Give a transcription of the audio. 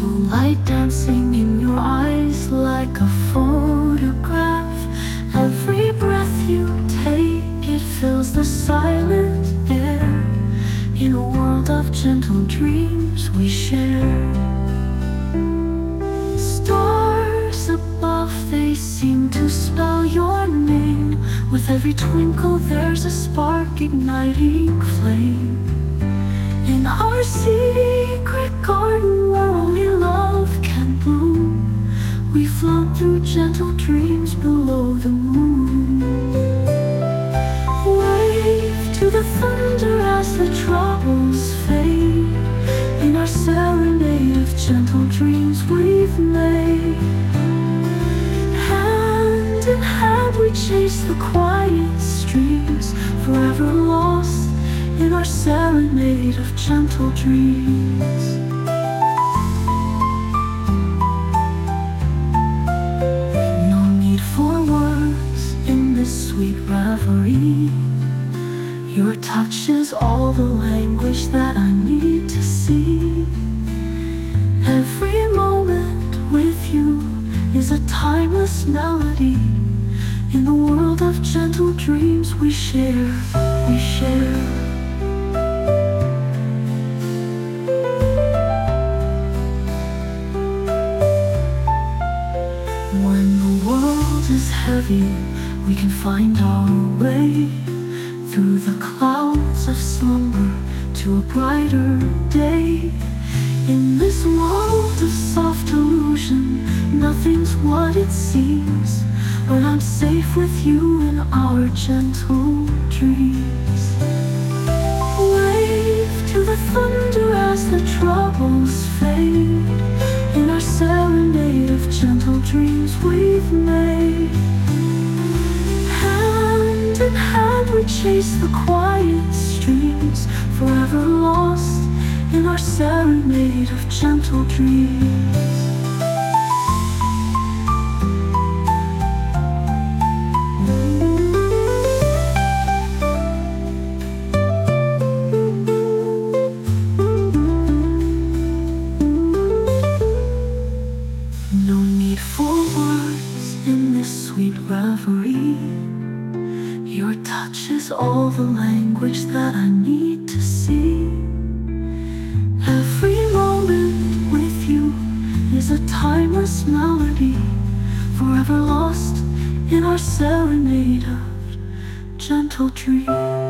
light dancing in your eyes like a photograph. Every breath you take, it fills the silent air. In a world of gentle dreams we share. Stars above, they seem to spell your name. With every twinkle there's a spark igniting flame. In our secret garden where only love can bloom, we float through gentle dreams below the moon. Wave to the thunder as the troubles fade. In our serenade of gentle dreams we've made. Hand in hand we chase the quiet streams, forever lost in our serenade of gentle dreams. No need for words in this sweet reverie. Your touch is all the language that I need to see. Every moment with you is a timeless melody. In the world of gentle dreams we share, we share. When the world is heavy, we can find our way through the clouds of slumber to a brighter day. In this world of soft illusion, nothing's what it seems, but I'm safe with you in our gentle dreams. Wave to the thunder as the troubles fade. In our serenade of gentle dreams we've made. Hand in hand we chase the quiet streams, forever lost in our serenade of gentle dreams. No need for words in this sweet reverie. Your touch is all the language that I need to see. Every moment with you is a timeless melody, forever lost in our serenade of gentle dreams.